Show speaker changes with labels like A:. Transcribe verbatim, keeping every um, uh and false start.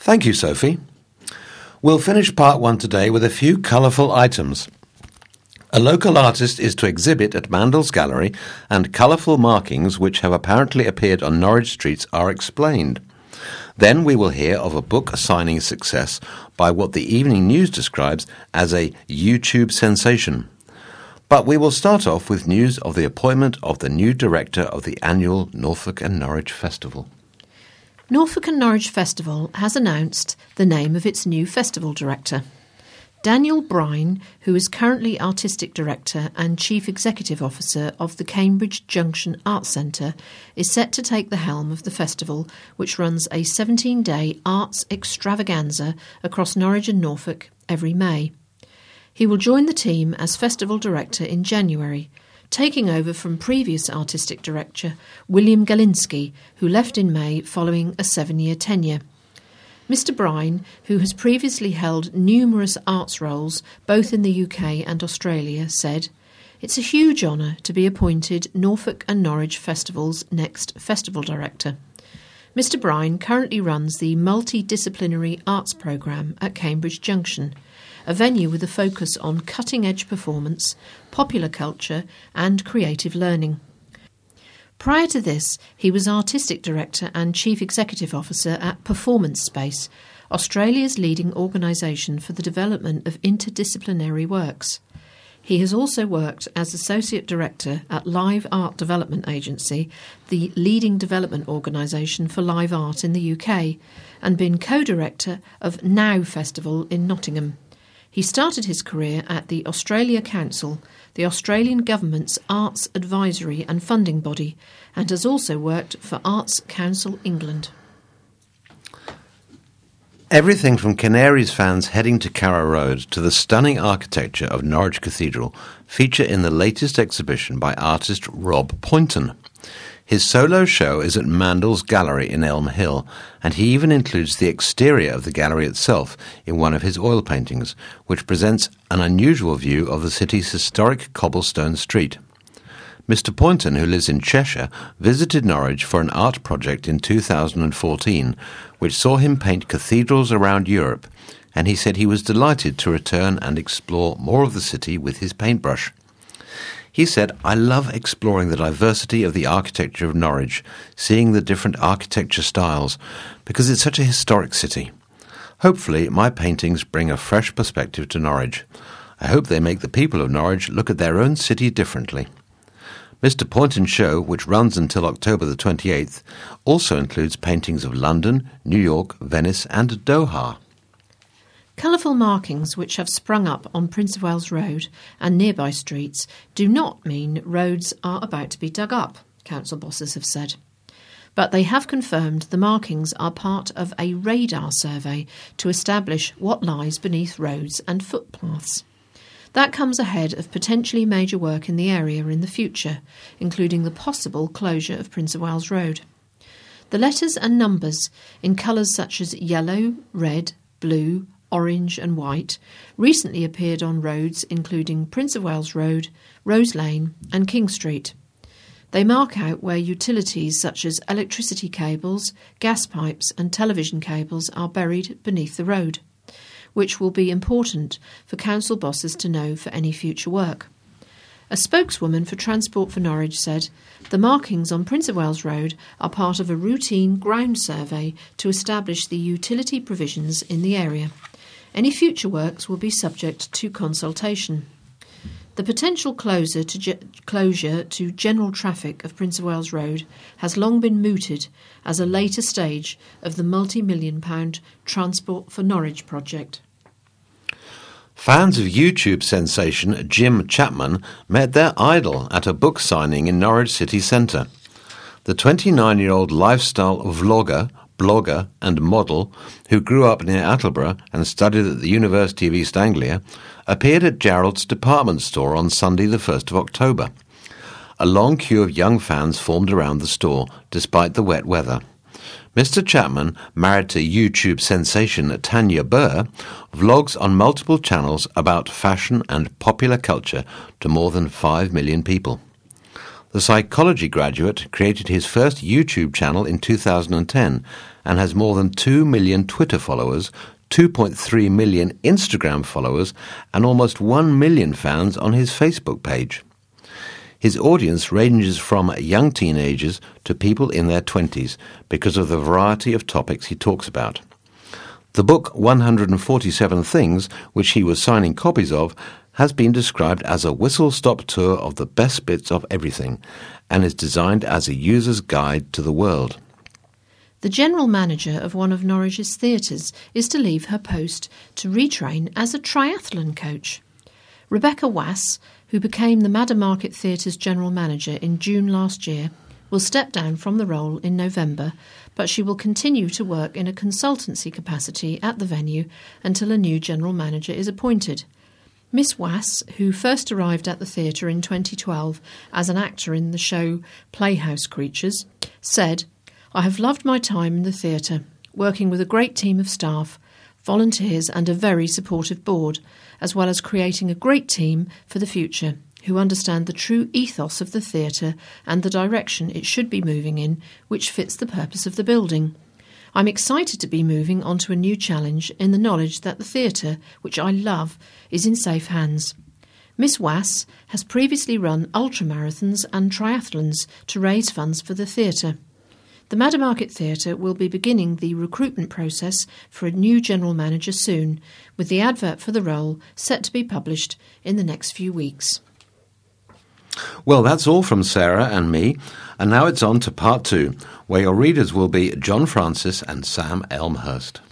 A: Thank you, Sophie. We'll finish part one today with a few colourful items. A local artist is to exhibit at Mandel's Gallery, and colourful markings which have apparently appeared on Norwich streets are explained. Then we will hear of a book signing success by what the Evening News describes as a YouTube sensation. But we will start off with news of the appointment of the new director of the annual Norfolk and Norwich Festival.
B: Norfolk and Norwich Festival has announced the name of its new festival director. Daniel Brine, who is currently Artistic Director and Chief Executive Officer of the Cambridge Junction Arts Centre, is set to take the helm of the festival, which runs a seventeen-day arts extravaganza across Norwich and Norfolk every May. He will join the team as Festival Director in January, taking over from previous Artistic Director William Galinsky, who left in May following a seven-year tenure. Mister Brine, who has previously held numerous arts roles both in the U K and Australia, said, "It's a huge honour to be appointed Norfolk and Norwich Festival's next Festival Director." Mister Brine currently runs the multidisciplinary arts programme at Cambridge Junction, a venue with a focus on cutting-edge performance, popular culture and creative learning. Prior to this, he was Artistic Director and Chief Executive Officer at Performance Space, Australia's leading organisation for the development of interdisciplinary works. He has also worked as Associate Director at Live Art Development Agency, the leading development organisation for live art in the U K, and been co-director of Now Festival in Nottingham. He started his career at the Australia Council, the Australian Government's arts advisory and funding body, and has also worked for Arts Council England.
A: Everything from Canaries fans heading to Carrow Road to the stunning architecture of Norwich Cathedral feature in the latest exhibition by artist Rob Poynton. His solo show is at Mandel's Gallery in Elm Hill, and he even includes the exterior of the gallery itself in one of his oil paintings, which presents an unusual view of the city's historic cobblestone street. Mister Poynton, who lives in Cheshire, visited Norwich for an art project in two thousand fourteen, which saw him paint cathedrals around Europe, and he said he was delighted to return and explore more of the city with his paintbrush. He said, "I love exploring the diversity of the architecture of Norwich, seeing the different architecture styles, because it's such a historic city. Hopefully, my paintings bring a fresh perspective to Norwich. I hope they make the people of Norwich look at their own city differently." Mister Poynton's show, which runs until October the twenty-eighth, also includes paintings of London, New York, Venice and Doha.
B: Colourful markings which have sprung up on Prince of Wales Road and nearby streets do not mean roads are about to be dug up, council bosses have said. But they have confirmed the markings are part of a radar survey to establish what lies beneath roads and footpaths. That comes ahead of potentially major work in the area in the future, including the possible closure of Prince of Wales Road. The letters and numbers, in colours such as yellow, red, blue, orange and white, recently appeared on roads including Prince of Wales Road, Rose Lane and King Street. They mark out where utilities such as electricity cables, gas pipes and television cables are buried beneath the road, which will be important for council bosses to know for any future work. A spokeswoman for Transport for Norwich said, "The markings on Prince of Wales Road are part of a routine ground survey to establish the utility provisions in the area. Any future works will be subject to consultation." The potential closure to, ge- closure to general traffic of Prince of Wales Road has long been mooted as a later stage of the multi-million pound Transport for Norwich project.
A: Fans of YouTube sensation Jim Chapman met their idol at a book signing in Norwich city centre. The twenty-nine-year-old lifestyle vlogger, blogger and model, who grew up near Attleborough and studied at the University of East Anglia, appeared at Gerald's department store on Sunday the first of October. A long queue of young fans formed around the store, despite the wet weather. Mister Chapman, married to YouTube sensation Tanya Burr, vlogs on multiple channels about fashion and popular culture to more than five million people. The psychology graduate created his first YouTube channel in two thousand ten and has more than two million Twitter followers, two point three million Instagram followers, and almost one million fans on his Facebook page. His audience ranges from young teenagers to people in their twenties because of the variety of topics he talks about. The book one hundred forty-seven Things, which he was signing copies of, has been described as a whistle-stop tour of the best bits of everything and is designed as a user's guide to the world.
B: The general manager of one of Norwich's theatres is to leave her post to retrain as a triathlon coach. Rebecca Wass, who became the Madder Market Theatre's general manager in June last year, will step down from the role in November, but she will continue to work in a consultancy capacity at the venue until a new general manager is appointed. Miss Wass, who first arrived at the theatre in twenty twelve as an actor in the show Playhouse Creatures, said, "I have loved my time in the theatre, working with a great team of staff, volunteers and a very supportive board, as well as creating a great team for the future, who understand the true ethos of the theatre and the direction it should be moving in, which fits the purpose of the building. I'm excited to be moving on to a new challenge in the knowledge that the theatre, which I love, is in safe hands." Miss Wass has previously run ultramarathons and triathlons to raise funds for the theatre. The Madder Market Theatre will be beginning the recruitment process for a new general manager soon, with the advert for the role set to be published in the next few weeks.
A: Well, that's all from Sarah and me, and now it's on to part two, where your readers will be John Francis and Sam Elmhurst.